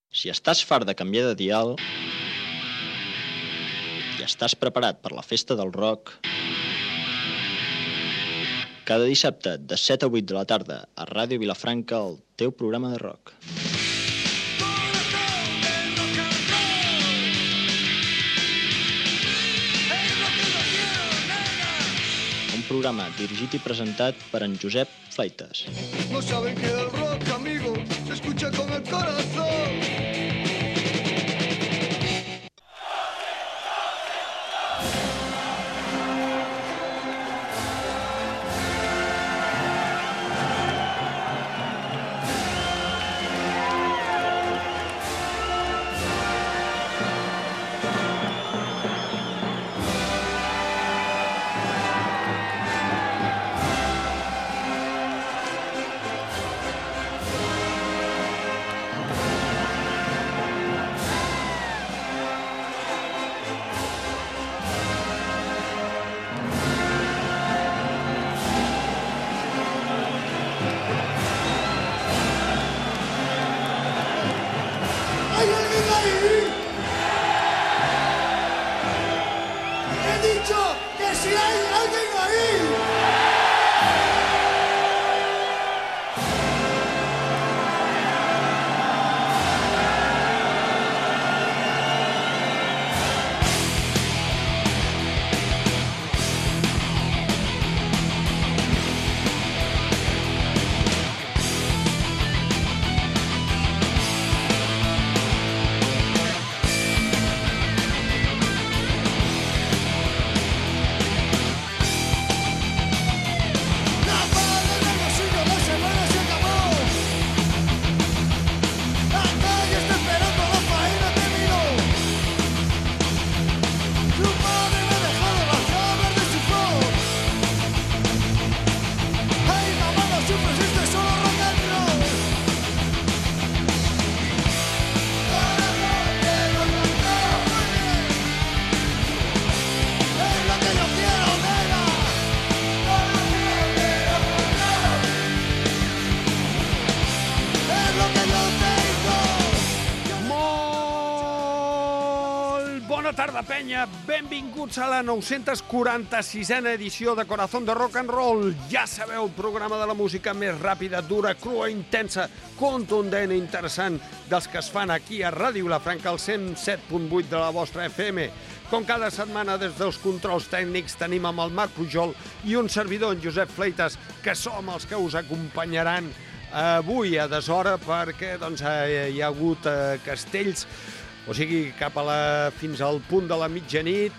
Si estàs fart de canviar de dial i estàs preparat per la festa del rock, cada dissabte de 7 a 8 de la tarda a Ràdio Vilafranca, el teu programa de rock. Un programa dirigit i presentat per en Josep Fleitas. No saben que el rock, amigo, se escucha con el corazón. Penya, benvinguts a la 946a edició de Corazón de Rock and Roll. Ja sabeu, el programa de la música més ràpida, dura, crua, intensa, contundent i interessant dels que es fan aquí a Ràdio Vilafranca, al 107.8 de la vostra FM. Com cada setmana, des dels controls tècnics, tenim amb el Marc Pujol i un servidor, en Josep Fleitas, que som els que us acompanyaran avui a deshora perquè hi ha hagut castells, o sigui, fins al punt de la mitjanit,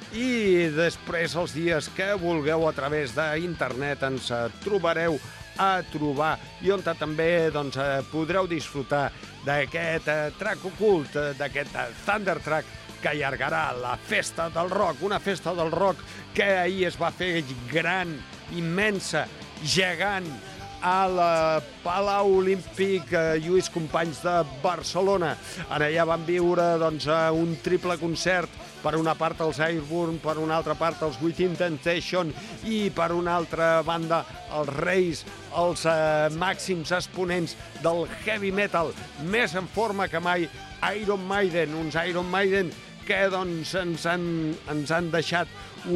i després els dies que vulgueu a través d'internet ens trobareu a trobar i on també podreu disfrutar d'aquest track ocult, d'aquest Thunder Track que allargarà la festa del rock, una festa del rock que ahir es va fer gran, immensa, gegant, al Palau Olímpic Lluís Companys de Barcelona. Allà van viure un triple concert, per una part els Airborne, per una altra part els Within Temptation i per una altra banda els Reis, els màxims exponents del heavy metal, més en forma que mai, Iron Maiden, uns Iron Maiden que ens han deixat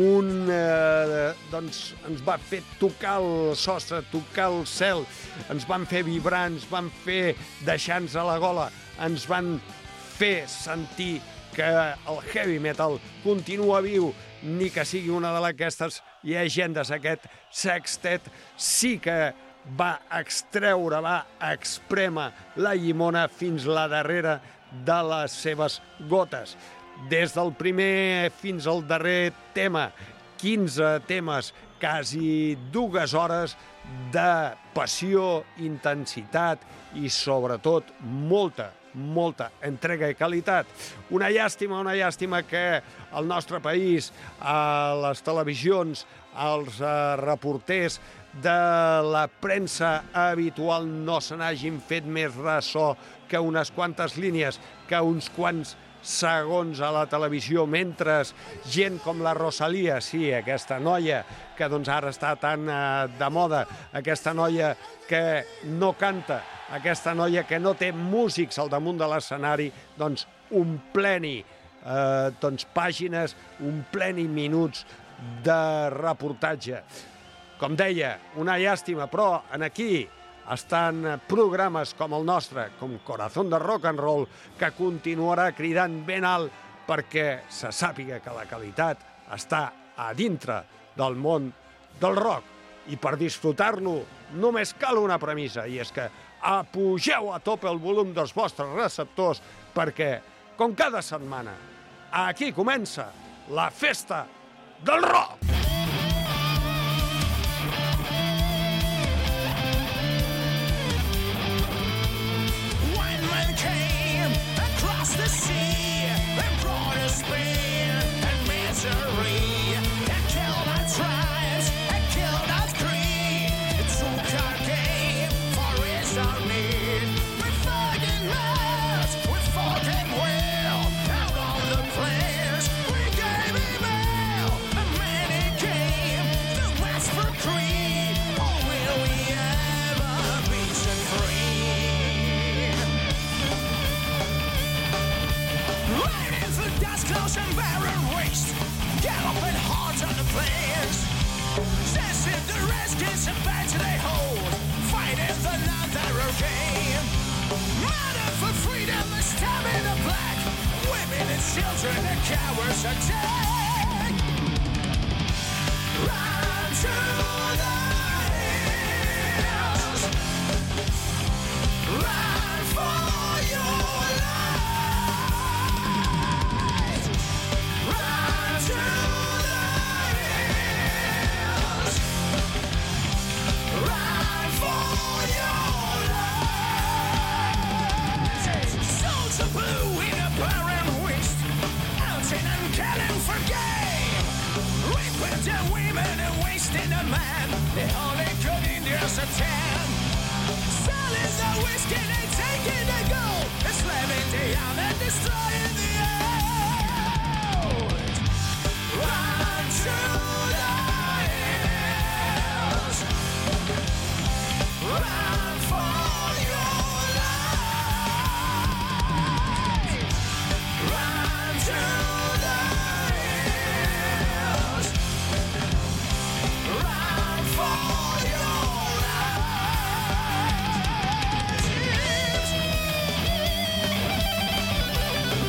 ens va fer tocar el sostre, tocar el cel, ens van fer vibrar, ens van fer deixar-nos a la gola, ens van fer sentir que el heavy metal continua viu, ni que sigui una d'aquestes llegendes. Aquest sextet sí que va extreure, va exprémer la llimona fins la darrera de les seves gotes. Des del primer fins al darrer tema, 15 temes, quasi 2 hores de passió, intensitat i, sobretot, molta entrega i qualitat. Una llàstima que al nostre país, a les televisions, als reporters de la premsa habitual no se n'hagin fet més ressò que unes quantes línies, que uns quants segons a la televisió, mentre gent com la Rosalía, sí, aquesta noia que ara està tan de moda, aquesta noia que no canta, aquesta noia que no té músics al damunt de l'escenari, doncs ompleni pàgines, ompleni minuts de reportatge. Com deia, una llàstima, però aquí estan programes com el nostre, com Corazón de Rock and Roll, que continuarà cridant ben alt perquè se sàpiga que la qualitat està a dintre del món del rock. I per disfrutar-lo només cal una premissa, i és que apugeu a tope el volum dels vostres receptors perquè, com cada setmana, aquí comença la festa del rock! The sea and brought us pain and misery and killed our tribes and killed our creed. It took our game for its own need. We fought in mass, we fought in will. Out on the plains, we gave him hell. A man he came to ask for creed. Or will we ever be set free? Close and barren waste, galloping hard on the plains. Sensing the redskins and bags they hold, fighting the land they're again. Murder for freedom is stabbing the black. Women and children and cowards attack. Run to the hills. Run for your life. To the hills, run for your life. Soldier blue in a barren waste, outing and killing for game. Raping the women and wasting the man. The only good Indians attend. Selling the whiskey and taking the gold, enslaving the young and destroying the old. Run to the hills. Run for your life. Run to the hills. Run for your life.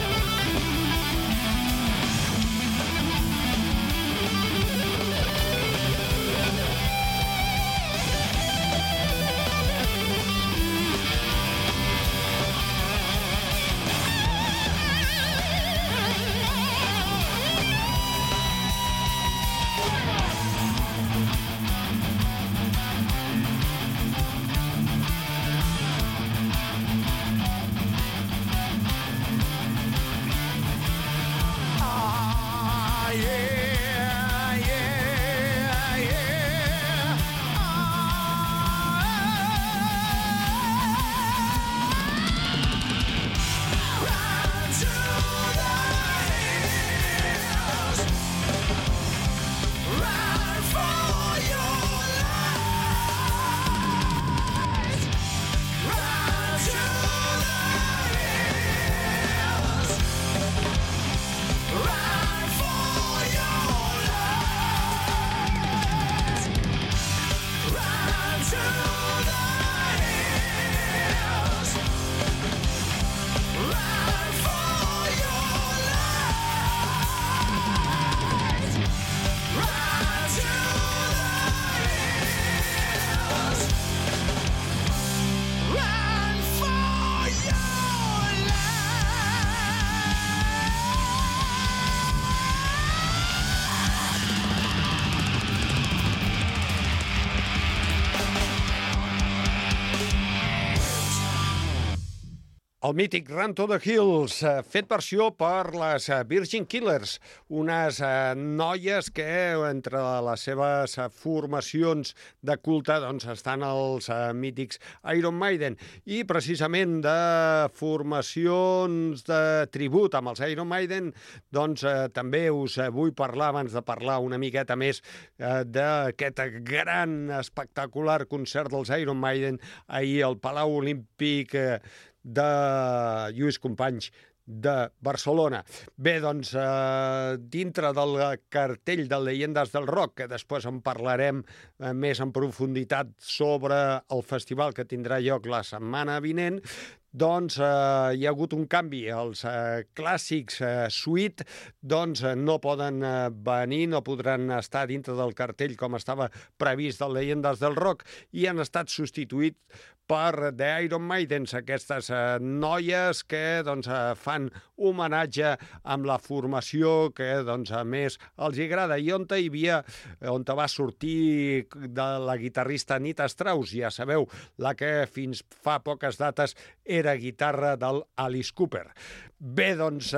El mític Run to the Hills, fet versió per les Virgin Killers, unes noies que entre les seves formacions de culte doncs, estan els mítics Iron Maiden, i precisament de formacions de tribut amb els Iron Maiden doncs, també us vull parlar, abans de parlar una miqueta més d'aquest gran espectacular concert dels Iron Maiden ahir al Palau Olímpic de Lluís Companys de Barcelona. Bé, doncs, dintre del cartell de Llegendes del Rock, que després en parlarem més en profunditat sobre el festival que tindrà lloc la setmana vinent, doncs hi ha hagut un canvi. Els clàssics Sweet doncs, no poden venir, no podran estar dintre del cartell com estava previst de Llegendes del Rock, i han estat substituïts per The Iron Maidens, aquestes noies que doncs, fan homenatge amb la formació que doncs, a més els agrada, i on va sortir de la guitarrista Nita Strauss, ja sabeu, la que fins fa poques dates era guitarra del Alice Cooper. Bé, doncs,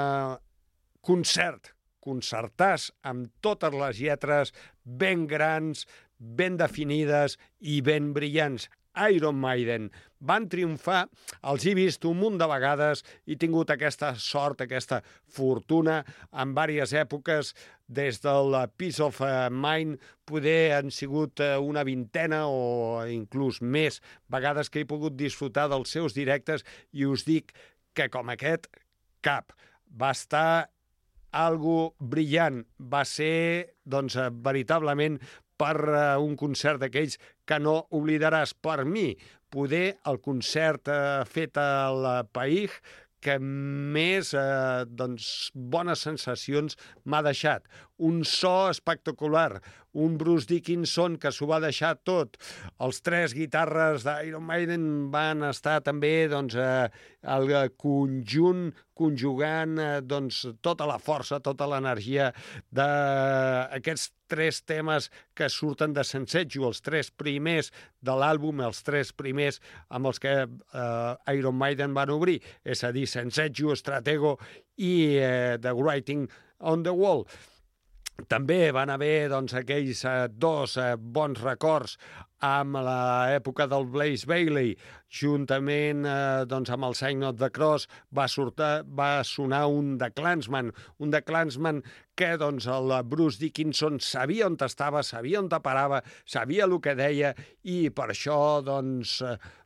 concertàs amb totes les lletres ben grans, ben definides i ben brillants. Iron Maiden van triomfar, els he vist un munt de vegades i he tingut aquesta sort, aquesta fortuna en diverses èpoques, des del Peace of Mind, poder han sigut una vintena o inclús més vegades que he pogut disfrutar dels seus directes, i us dic que com aquest, cap. Va estar algo brillant, va ser doncs, veritablement per un concert d'aquells que no oblidaràs. Per mi, poder el concert fet al País que més doncs, bones sensacions m'ha deixat. Un so espectacular, un Bruce Dickinson que s'ho va deixar tot. Els tres guitarres d'Iron Maiden van estar també doncs, el conjunt conjugant doncs, tota la força, tota l'energia d'aquests tres temes que surten de Sensetsu, els tres primers de l'àlbum, els tres primers amb els que Iron Maiden van obrir, és a dir, Sensetsu, Stratego i The Writing on the Wall. També van haver doncs, aquells dos bons records amb l'època del Blaze Bayley, juntament doncs, amb el Sign of the Cross va sonar un The Clansman que doncs, el Bruce Dickinson sabia on estava, sabia on parava, sabia el que deia, i per això doncs,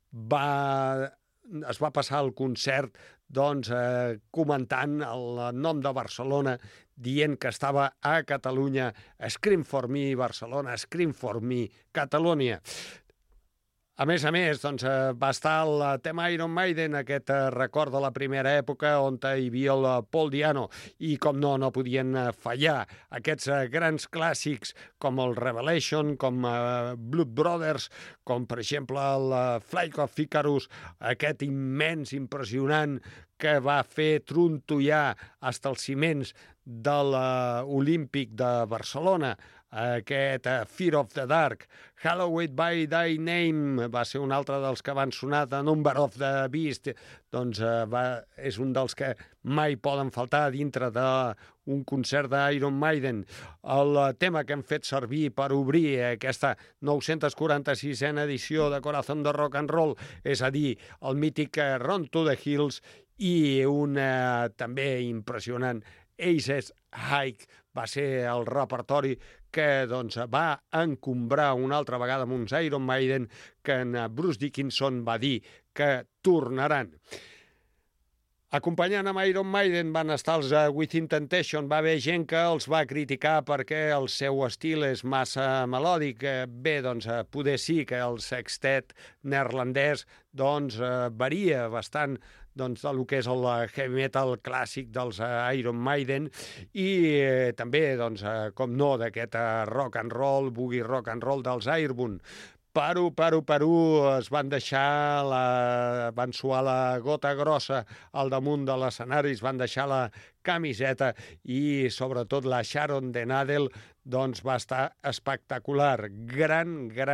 es va passar el concert doncs, comentant el nom de Barcelona, dient que estava a Catalunya. Scream for me, Barcelona, Scream for me, Catalunya. A més, doncs, va estar el tema Iron Maiden, aquest record de la primera època on hi havia el Paul Diano, i com no podien fallar aquests grans clàssics com el Revelation, com Blood Brothers, com per exemple el Flight of Icarus, aquest immens, impressionant, que va fer trontollar fins als ciments de l'Olímpic de Barcelona, aquest Fear of the Dark. Hallowed by Thy Name va ser un altre dels que van sonar, The Number of the Beast, doncs és un dels que mai poden faltar dintre d'un concert d'Iron Maiden. El tema que hem fet servir per obrir aquesta 946a edició de Corazón de Rock and Roll, és a dir, el mític Run to the Hills, i un també impressionant Aces High va ser el repertori que doncs, va encombrar una altra vegada amb uns Iron Maiden que en Bruce Dickinson va dir que tornaran. Acompanyant amb Iron Maiden van estar els Within Temptation. Va haver gent que els va criticar perquè el seu estil és massa melòdic. Bé, doncs, poder sí que el sextet neerlandès doncs, varia bastant doncs, del que és el heavy metal clàssic dels Iron Maiden, i també, doncs, com no, d'aquest rock and roll, boogie rock and roll dels Airborne. Paru, es van deixar, van suar la gota grossa al damunt de l'escenari, es van deixar la camiseta, i sobretot la Sharon de Nadel doncs, va estar espectacular. Gran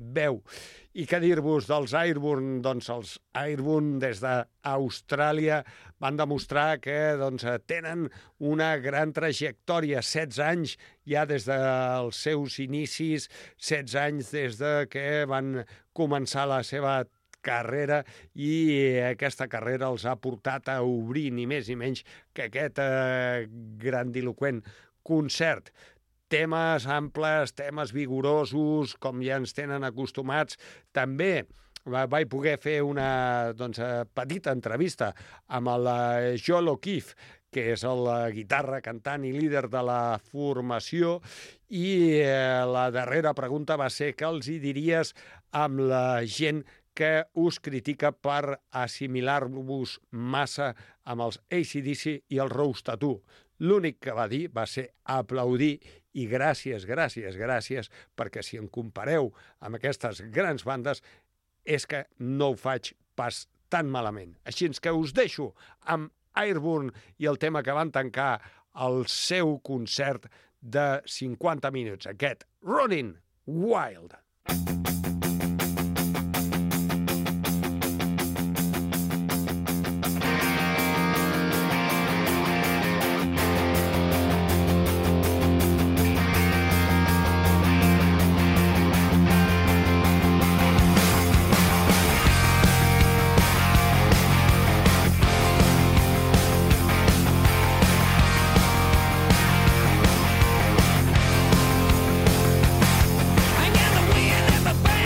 veu. I què dir-vos dels Airborne? Doncs els Airborne des d'Austràlia van demostrar que tenen una gran trajectòria, 16 anys ja des dels seus inicis, 16 anys des de que van començar la seva carrera, i aquesta carrera els ha portat a obrir ni més ni menys que aquest grandiloqüent concert. Temes amples, temes vigorosos, com ja ens tenen acostumats. També vaig poder fer una petita entrevista amb el Joel O'Keefe, que és la guitarra, cantant i líder de la formació, i la darrera pregunta va ser què els hi diries amb la gent que us critica per assimilar-vos massa amb els AC/DC i el Rose Tattoo. L'únic que va dir va ser aplaudir i gràcies, perquè si em compareu amb aquestes grans bandes és que no ho faig pas tan malament. Així que us deixo amb Airborne i el tema que van tancar el seu concert de 50 minuts, aquest Running Wild. I got the wind in my back.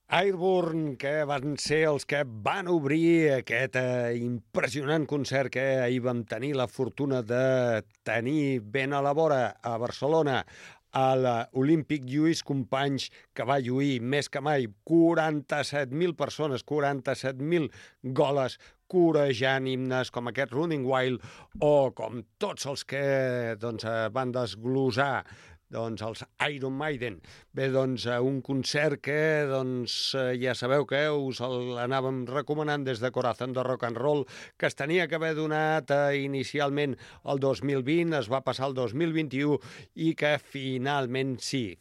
Airborne, que van ser els que van obrir aquest impressionant concert que ahir vam tenir la fortuna de tenir ben a la vora a Barcelona, a l'Olímpic Lluís Companys, que va lluir més que mai 47.000 persones, 47.000 goles, corejant himnes com aquest Running Wild o com tots els que van desglosar els Iron Maiden. Bé, un concert que ja sabeu que us l'anàvem recomanant des de Corazón de Rock and Roll, que es tenia que haver donat inicialment el 2020, es va passar el 2021 i que finalment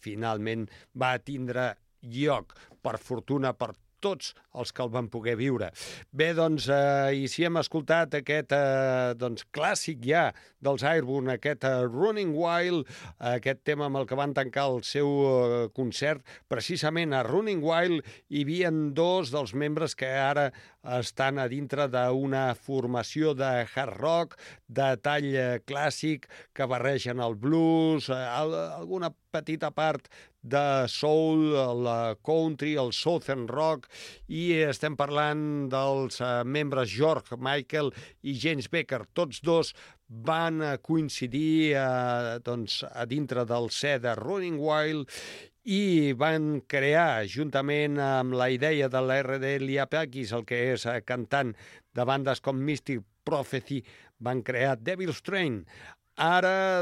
va tindre lloc, per fortuna per tots els que el van poder viure. Bé, i si hem escoltat aquest clàssic ja dels Airborne, aquest Running Wild, aquest tema amb el que van tancar el seu concert, precisament a Running Wild hi havia dos dels membres que ara estan a dintre d'una formació de hard rock, de tall clàssic, que barregen el blues, alguna petita part de soul, el country, el southern rock, i estem parlant dels membres George Michael i James Baker. Tots dos van coincidir a dintre del set de Running Wild i van crear, juntament amb la idea de l'R.D. Liapakis, el que és cantant de bandes com Mystic Prophecy, van crear Devil's Train. Ara,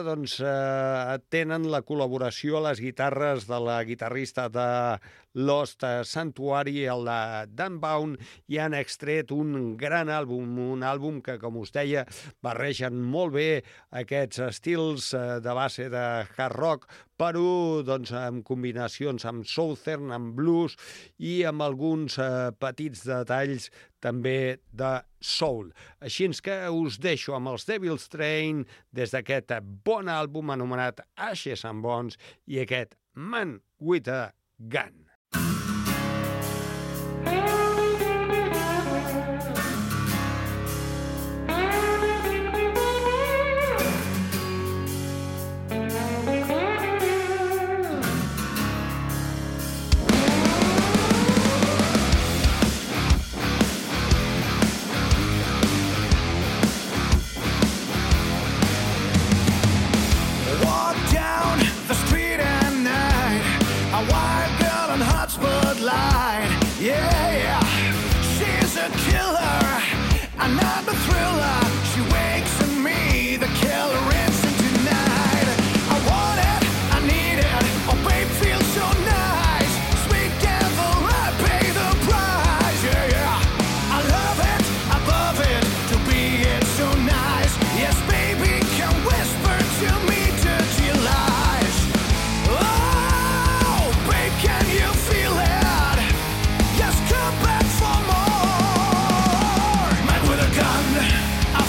tenen la col·laboració a les guitarres de la guitarrista de Lost Sanctuary, el de Dan Bound, i han extret un gran àlbum, un àlbum que, com us deia, barregen molt bé aquests estils de base de hard rock, però amb combinacions amb southern, amb blues i amb alguns petits detalls també de soul. Així que us deixo amb els Devil's Train des d'aquest bon àlbum anomenat Ashes and Bones i aquest Man with a Gun. I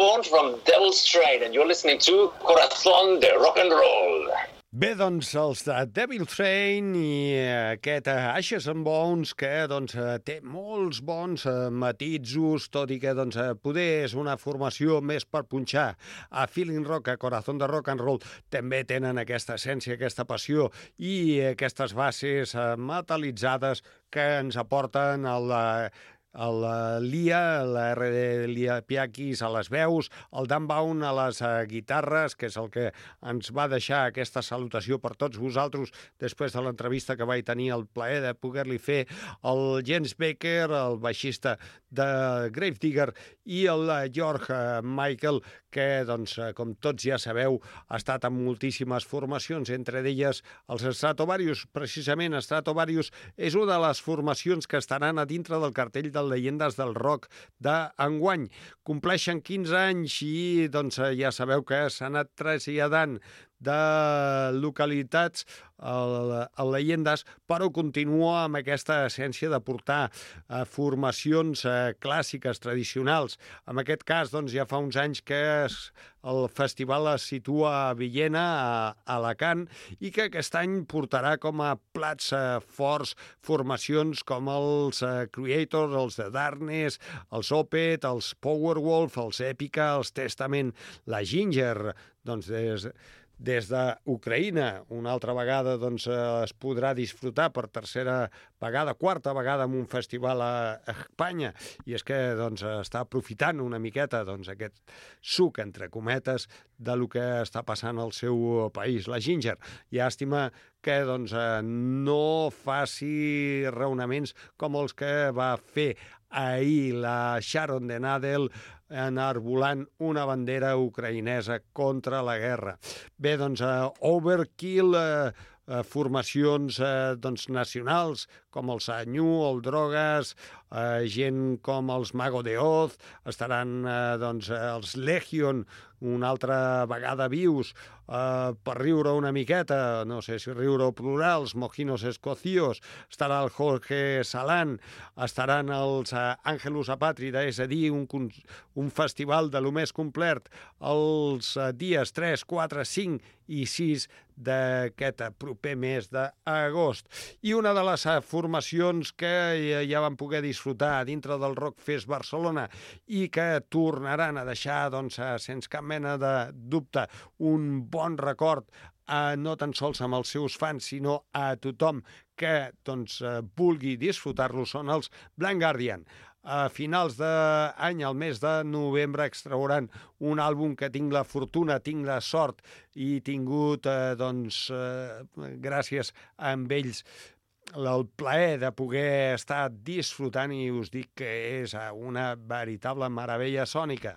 Bones from Devil's Train, and you're listening to Corazón de Rock and Roll. Bé, doncs, els de Devil Train i aquest Ashes and Bones, que doncs, té molts bons matisos, tot i que doncs, poder és una formació més per punxar a Feeling Rock, a Corazón de Rock and Roll, també tenen aquesta essència, aquesta passió i aquestes bases metalitzades que ens aporten el Lia, la R.D. Lia Piakis a les veus, el Dan Baun a les guitarres, que és el que ens va deixar aquesta salutació per tots vosaltres després de l'entrevista que vaig tenir el plaer de poder-li fer, el Jens Baker, el baixista de Gravedigger, i el George Michael, que, doncs, com tots ja sabeu, ha estat en moltíssimes formacions, entre elles els Stratovarius. Precisament, Stratovarius és una de les formacions que estaran a dintre del cartell de Llegendes del Rock d'enguany. Compleixen 15 anys i, doncs, ja sabeu que s'ha anat traslladant de localitats a Llegendes, però continua amb aquesta essència de portar formacions clàssiques, tradicionals. En aquest cas, doncs, ja fa uns anys que el festival es situa a Villena, a Alacant, i que aquest any portarà com a plats forts formacions com els Creators, els The Darkness, els Opeth, els Powerwolf, els Epica, els Testament, la Ginger, doncs des d'Ucraïna. Una altra vegada doncs, es podrà disfrutar per tercera vegada, quarta vegada en un festival a Espanya, i és que doncs, està aprofitant una miqueta doncs, aquest suc, entre cometes, de lo que està passant al seu país. La Ginger, llàstima que doncs, no faci raonaments com els que va fer ahir la Sharon de Nadel enarbolant una bandera ucraïnesa contra la guerra. Bé, doncs, Overkill, formacions doncs, nacionals com el Sanyu, el Drogas, gent com els Mago de Oz, estaran doncs, els Legion, una altra vegada vius, per riure una miqueta, no sé si riure o plorar, els Mojinos Escocios, estarà el Jorge Salán, estaran els Ángelus Apátrida, és a dir, un festival de lo més complet, els dies 3, 4, 5 i 6 d'aquest proper mes d'agost. I una de les formacions que ja vam poder disfrutar dintre del Rockfest Barcelona i que tornaran a deixar, doncs, sense cap mena de dubte, un bon record no tan sols amb els seus fans, sinó a tothom que doncs, vulgui disfrutar-lo, són els Blind Guardian. A finals d'any, al mes de novembre, extrauran un àlbum que tinc la fortuna, tinc la sort i he tingut, doncs, gràcies a ells, el plaer de poder estar disfrutant, i us dic que és una veritable meravella sònica.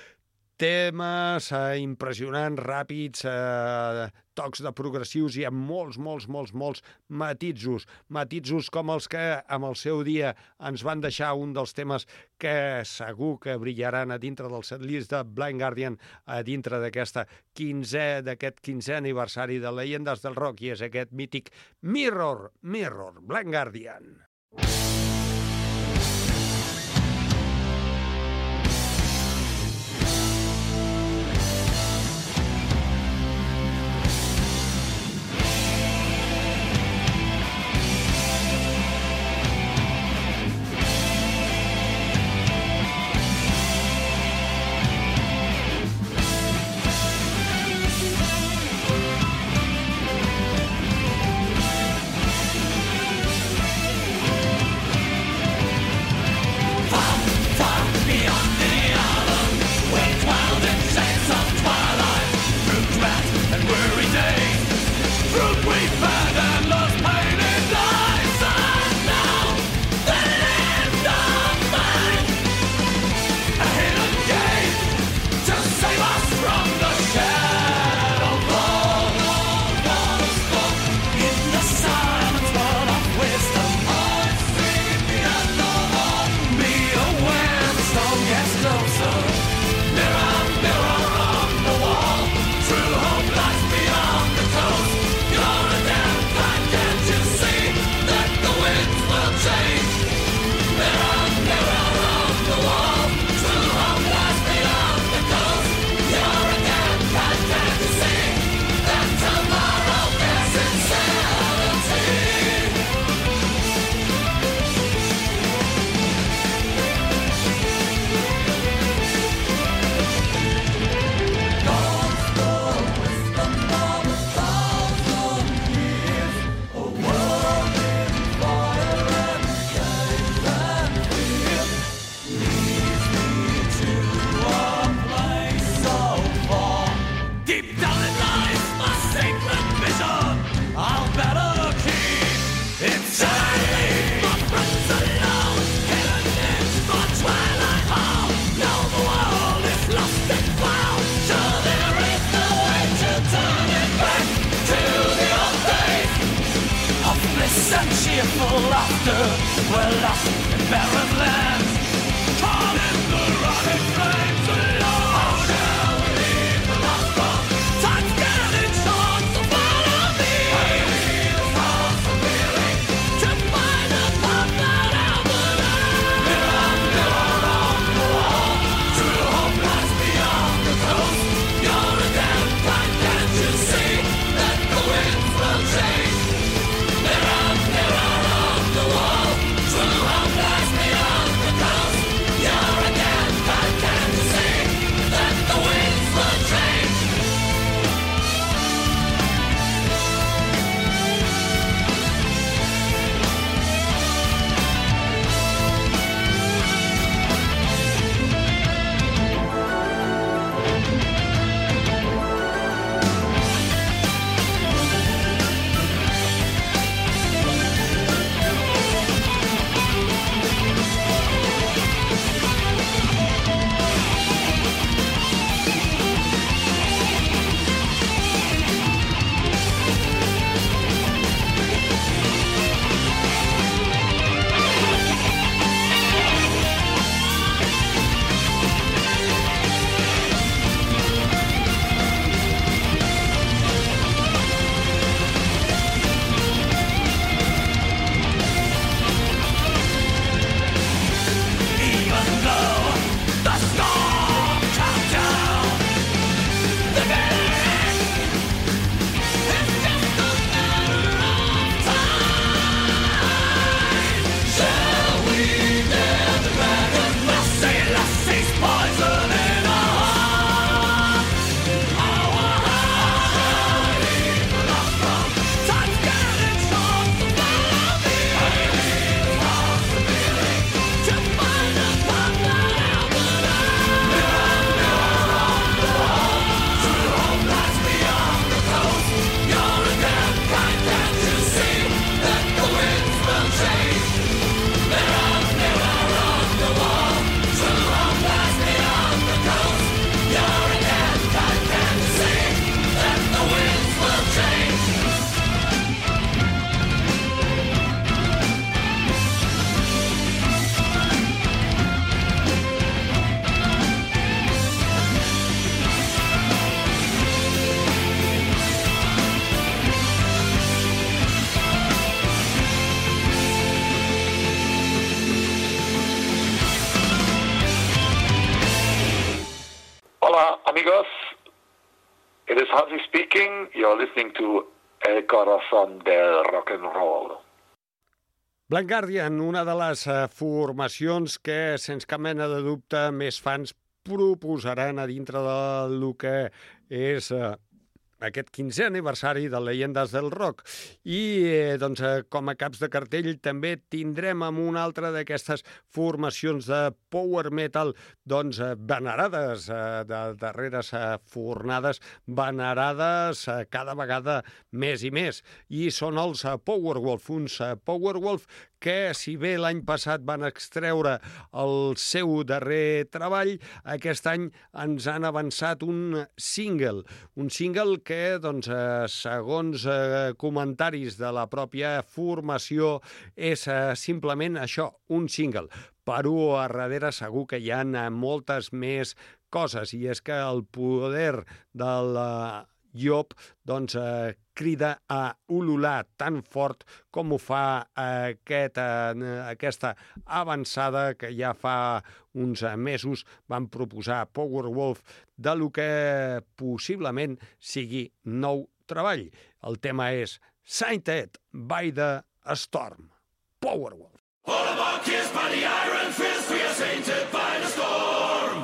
Temes impressionants, ràpids, tocs de progressius i amb molts matisos. Matisos com els que amb el seu dia ens van deixar un dels temes que segur que brillaran a dintre del setlist de Blind Guardian a dintre d'aquest 15è aniversari de Llegendes del Rock, i és aquest mític Mirror, Blind Guardian. fearful laughter. We're lost in barren lands, caught in the rocket flames alone. Shall we leave the lost road? Time's getting short, so follow me. I leave the stars from feeling to find a path that I'll believe. Mirror on the wall, true hope lies beyond the coast. You're a damn kind, can't you see that the winds will change? Mirror on the wall, true hope lies beyond the coast. You're a damn kind, can't you see that the winds will change? Even though the storm comes down, the game is just a matter of time. Shall we dare the dragon? Lucy's poison in our heart. Our heart is lost from. Time's getting short, so follow me. I leave the stars from feeling to find a path that I'll believe. Mirror on the wall, true hope lies beyond the coast. You're a damn kind, can't you see that the winds will change? Mirror on the wall, true hope lies beyond the coast. You're a damn kind, can't you see that the winds will change? Hola, amigos. It is Hansi speaking. You're listening to El Corazón del Rock and Roll. Blind Guardian, una de les formacions que, sense cap mena de dubte, més fans proposaran a dintre del que és aquest 15è aniversari de Leyendas del Rock. I com a caps de cartell també tindrem amb una altra d'aquestes formacions de power metal venerades, de darreres fornades, venerades cada vegada més i més. I són els Powerwolf, uns Powerwolf que, si bé l'any passat van extreure el seu darrer treball, aquest any ens han avançat un single que, segons comentaris de la pròpia formació, és simplement això, un single. Però a darrere segur que hi ha moltes més coses, i és que el poder del llop crida a ulular tan fort com ho fa aquesta avançada que ja fa uns mesos van proposar Powerwolf de lo que possiblement sigui nou treball. El tema és Sainted by the Storm. Powerwolf. All of our kissed by the iron fist, we are sainted by the storm.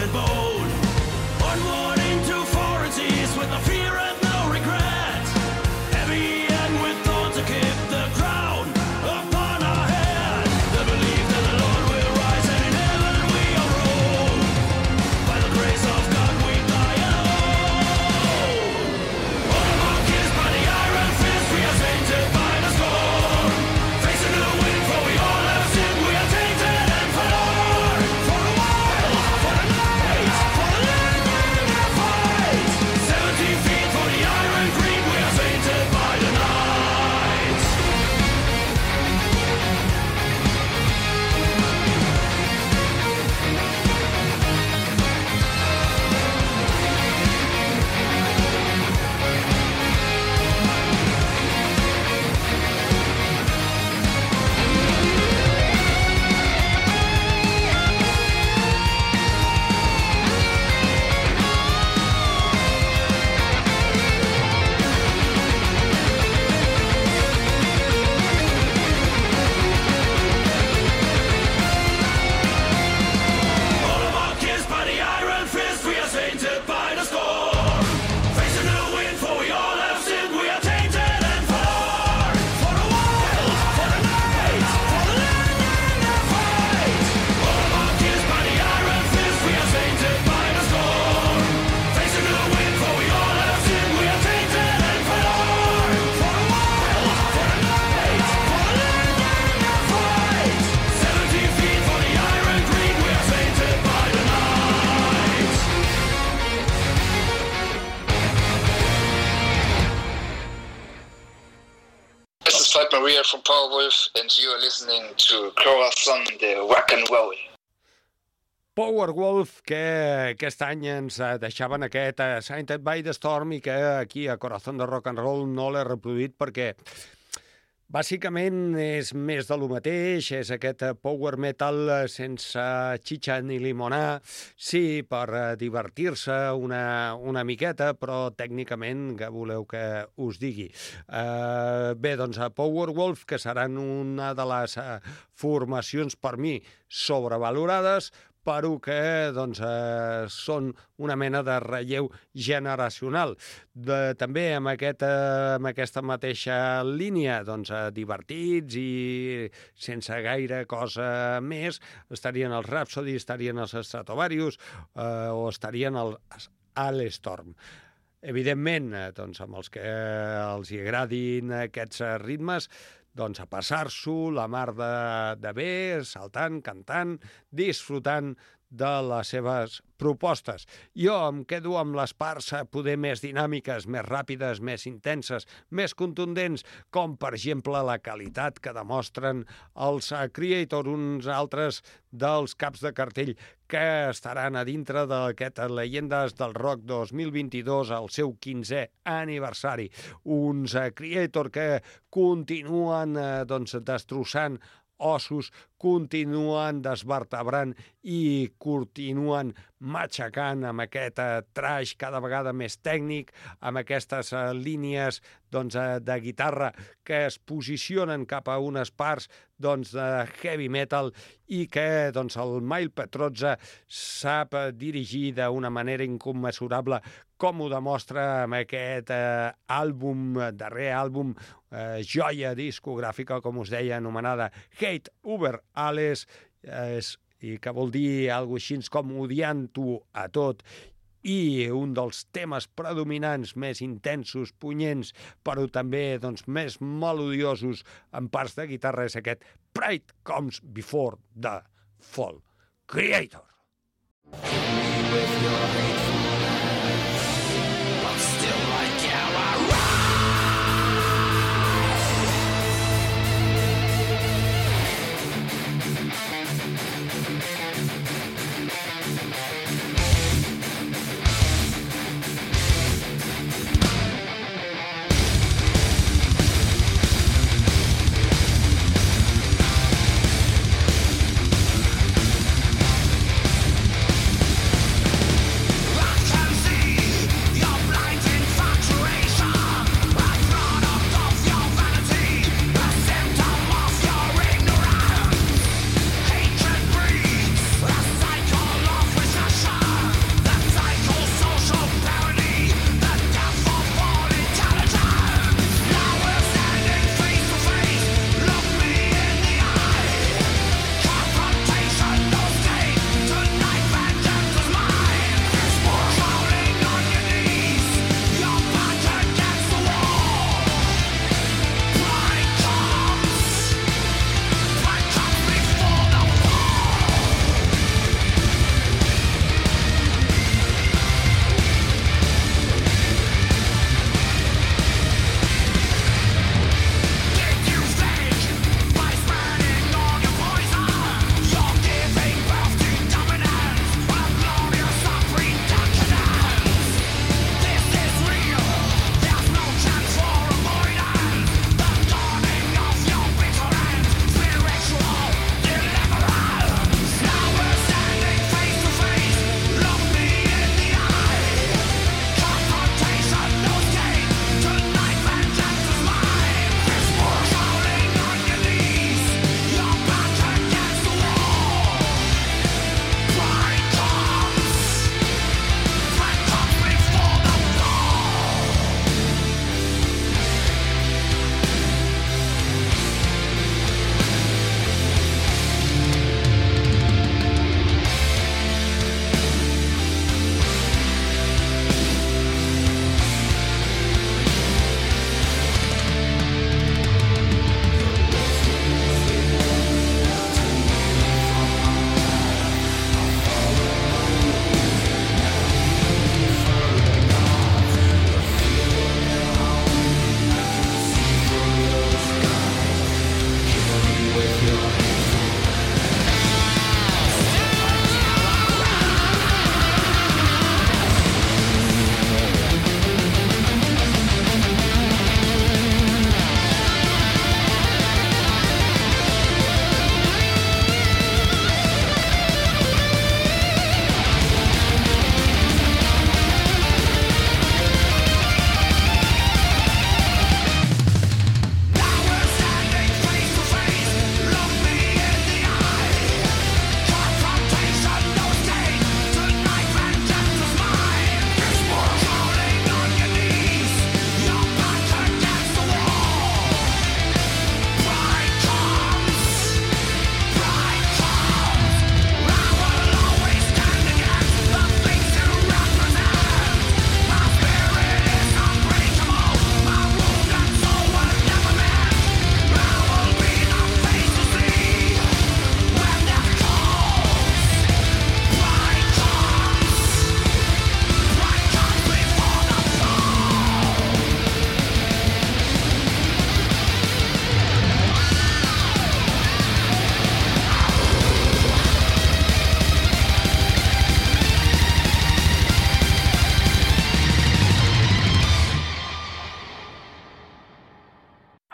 and bone. Onward into foreign seas with no fear and no regret. Heavy and with thorns to keep the crown upon our head. The belief that the Lord will rise and in heaven we all rule. By the grace of God we fly alone. All of our kids by the iron fist, we are tainted by the storm. Facing the wind, for we all have sinned, we are tainted and forlorn. For a while, for the night, for the land and the fight. 17 feet for the iron green, we are tainted by the night. All of our kids by the iron fist, we are tainted by the storm. Facing the wind, for we all have sinned, we are tainted and forlorn. For a while, for the night, for the land and the fight. All of our kids by the iron fist, we are tainted by the storm. Facing the wind, for we all have sinned, we are tainted and forlorn. For a while, for the night, for the land and the fight. 17 feet for the iron green, we are tainted by the night. This is Fight Maria from Powerwolf, and you are listening to Corazon de Rock and Roll. Powerwolf, que aquest any ens deixaven aquest Sainted by the Storm i que aquí a Corazón de Rock and Roll no l'he reproduït perquè bàsicament és més de lo mateix, és aquest power metal sense xitxa ni limonar, sí, per divertir-se una miqueta, però tècnicament, què voleu que us digui? Bé, doncs a Powerwolf, que seran una de les formacions per mi sobrevalorades, però que doncs, són una mena de relleu generacional. També amb aquesta mateixa línia, doncs, divertits i sense gaire cosa més, estarien els Rhapsody, estarien els Stratovarius o estarien els Alestorm. Evidentment, doncs, amb els que els hi agradin aquests ritmes, doncs a passar-s'ho la mar de bé, saltant, cantant, disfrutant de les seves propostes. Jo em quedo amb les parts poder més dinàmiques, més ràpides, més intenses, més contundents, com per exemple la qualitat que demostren els Creator, uns altres dels caps de cartell que estaran a dintre d'aquest Leyendes del Rock 2022, al seu 15è aniversari. Uns Creator que continuen destrossant ossos, continuen desvertebrant i continuen matxacant amb aquest trash cada vegada més tècnic, amb aquestes línies de guitarra que es posicionen cap a unes parts de heavy metal i que el Mile Petrozza sap dirigir d'una manera incommensurable, com ho demostra amb aquest darrer àlbum, joia discogràfica, com us deia, anomenada Hate Über Alles, i que vol dir alguna cosa així com odiant-ho a tot, i un dels temes predominants més intensos, punyents, però també més melodiosos en parts de guitarra és aquest Pride Comes Before the Fall. Creator!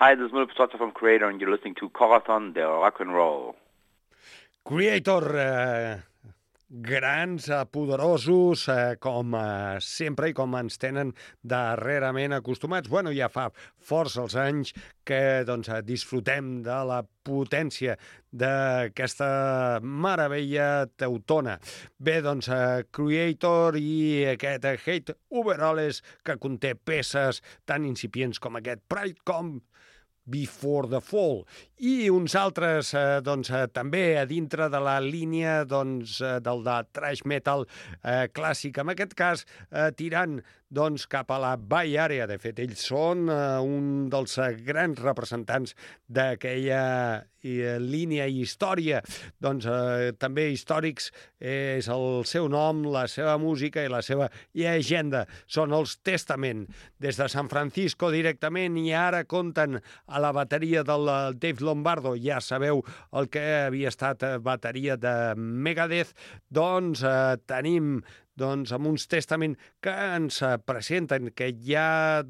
Hi, this is Mulip Swatzer from Creator, and you're listening to Corazon de Rock and Roll. Creator, grans, poderosos, com sempre i com ens tenen darrerament acostumats. Bueno, ja fa força els anys que doncs, disfrutem de la potència d'aquesta meravella teutona. Bé, doncs, Creator i aquest Hate Overalls que conté peces tan incipients com aquest Pride Come Before the Fall, i uns altres doncs, també a dintre de la línia doncs, del de thrash metal clàssic, en aquest cas tirant doncs, cap a la Bay Area. De fet, ells són un dels grans representants d'aquella línia i història. Doncs també històrics és el seu nom, la seva música i la seva llegenda. Són els Testament, des de San Francisco directament, i ara compten a la bateria del Dave Lombardo. Ja sabeu el que havia estat bateria de Megadeth. Doncs tenim amb uns Testament que ens presenten, que ja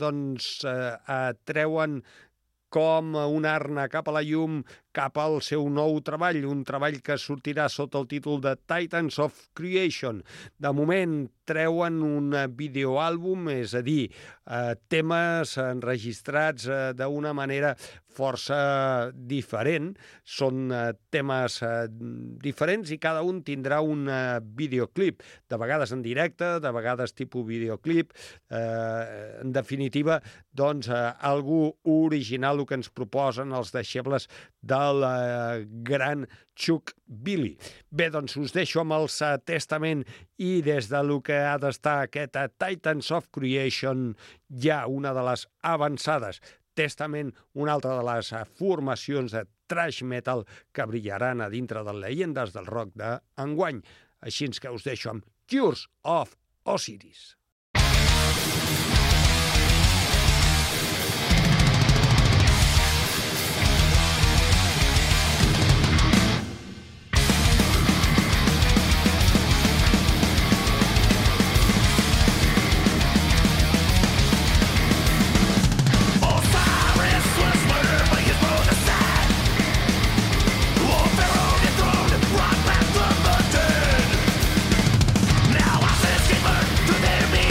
treuen com un arna cap a la llum, cap al seu nou treball, un treball que sortirà sota el títol de Titans of Creation. De moment treuen un videoàlbum, és a dir, temes enregistrats d'una manera força diferent. Són temes diferents i cada un tindrà un videoclip, de vegades en directe, de vegades tipus videoclip. En definitiva, doncs, algú original, el que ens proposen els deixebles del gran Chuck Billy. Bé, doncs us deixo amb els Testament i des de lo que ha d'estar aquest Titans of Creation, ja una de les avançades. Testament, una altra de les formacions de thrash metal que brillaran a dintre de les llegendes del rock d'enguany. Així que us deixo amb Curse of Osiris. Now I escape her to their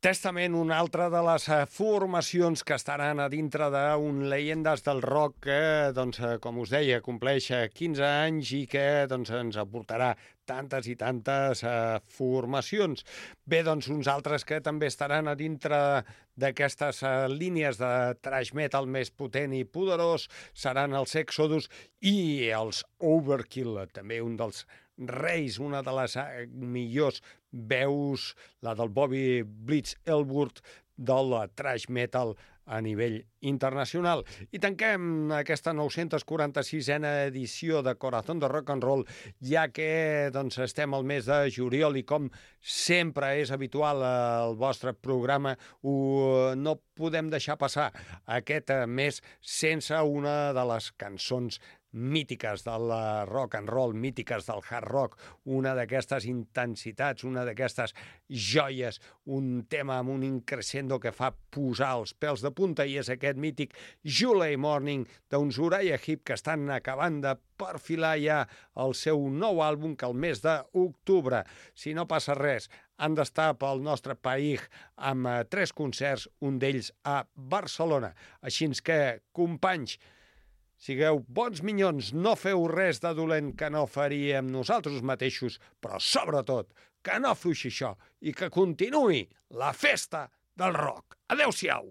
Testament, una altra de les formacions que estaran a dintre d'un Leyendes del Rock que, doncs, com us deia, compleix 15 anys i que ens aportarà tantes i tantes formacions. Bé, doncs, uns altres que també estaran a dintre d'aquestes línies de thrash metal més potent i poderós seran els Exodus i els Overkill, també un dels reis, una de les millors veus, la del Bobby Blitz Elwood, del thrash metal a nivell internacional. I tanquem aquesta 946a edició de Corazón de Rock and Roll, ja que doncs, estem al mes de juliol i com sempre és habitual al vostre programa, no podem deixar passar aquest mes sense una de les cançons mítiques del rock and roll, mítiques del hard rock, una d'aquestes intensitats, una d'aquestes joies, un tema amb un increscendo que fa posar els pèls de punta, i és aquest mític July Morning d'uns Uriah Heep que estan acabant de perfilar ja el seu nou àlbum, que el mes d'octubre, si no passa res, han d'estar pel nostre país amb 3 concerts, un d'ells a Barcelona. Així que, companys, sigueu bons minyons, no feu res de dolent que no faríem nosaltres mateixos, però sobretot que no fluixi això i que continuï la festa del rock. Adéu-siau!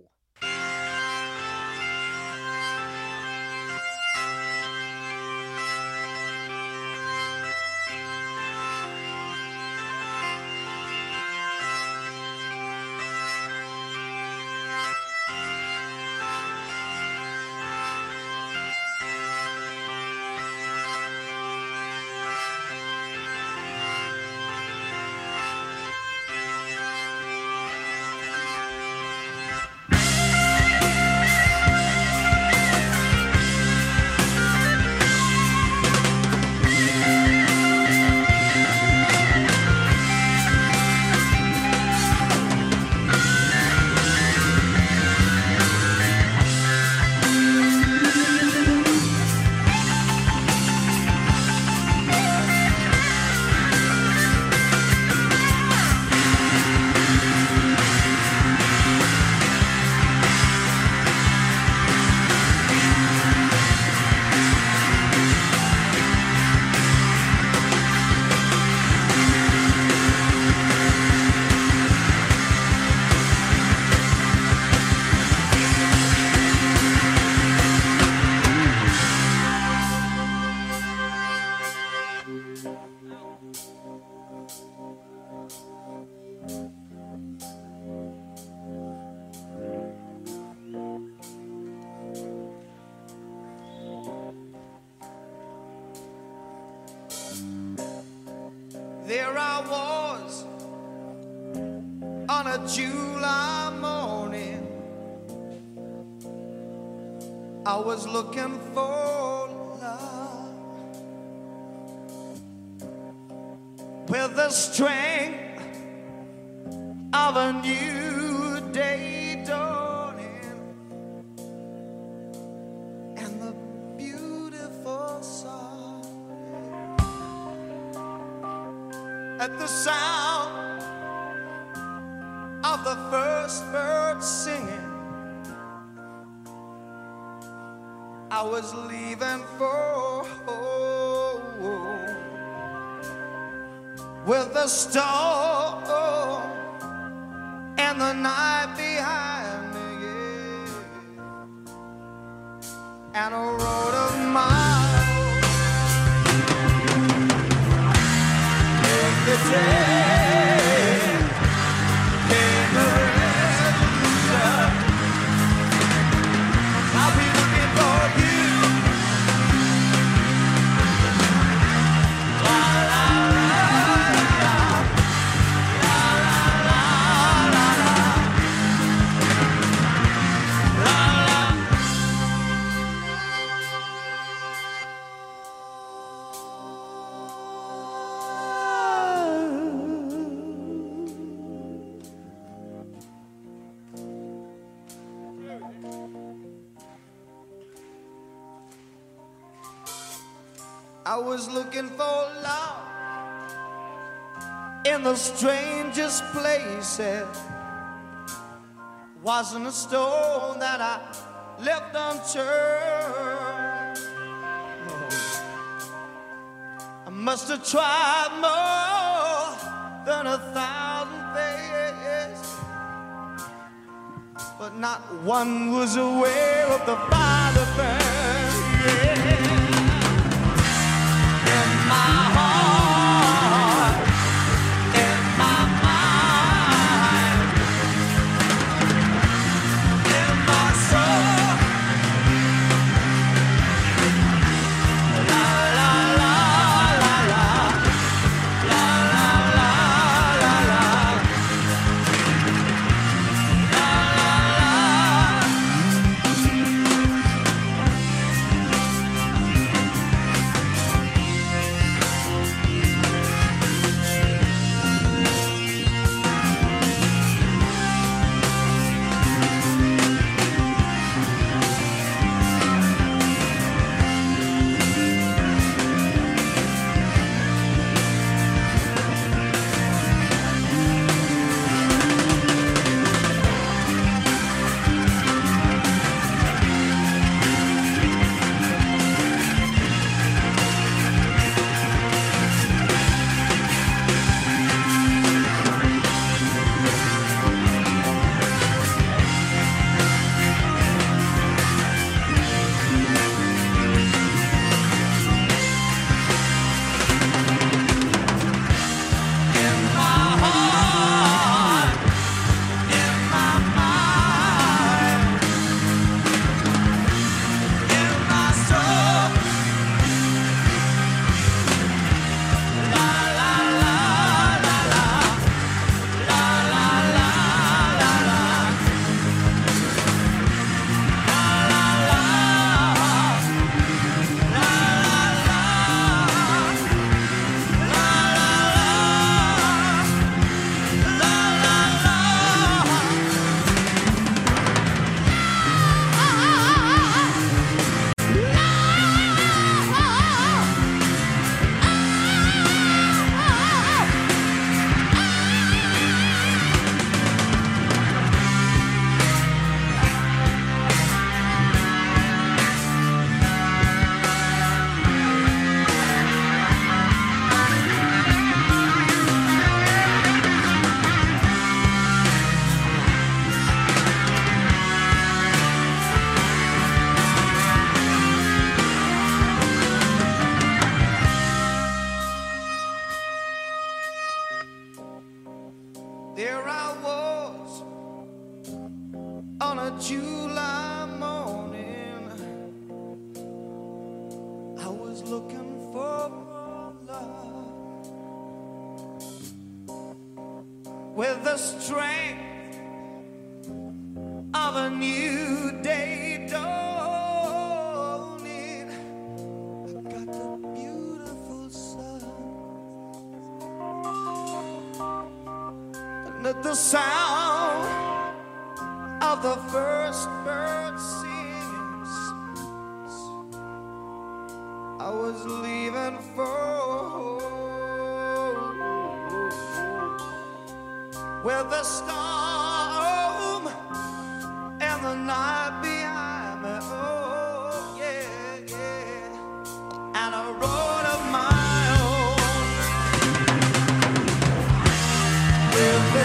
There I was on a July morning. I was looking for love with the strength of a new day dawning and the beautiful sun. At the sound of the first bird singing, I was leaving for home with the storm and the night behind me, yeah, and a road of miles. The day came the resolution. I'll be looking for you. La la la la la la la la la la. I was looking for love in the strangest places, wasn't a stone that I left unturned. I must have tried more than 1,000 ways, but not one was aware of the fire that burned, yeah. In my heart, in my mind, in my soul. La la la la la, la la la la la, la la There I was on a July morning. I was looking for love with the strength of a new day dawning. I got the beautiful sun. At the sound of the first bird sings, I was leaving for home, where the storm and the night behind me, oh yeah, yeah, and a road of my own, with the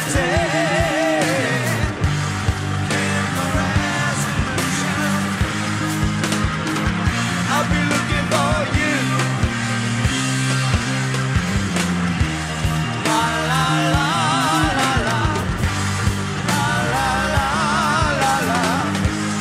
I'll be looking for you. La la la la la, la la la la la.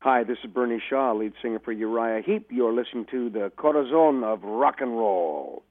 Hi, this is Bernie Shaw, lead singer for Uriah Heep. You're listening to the Corazon of Rock and Roll.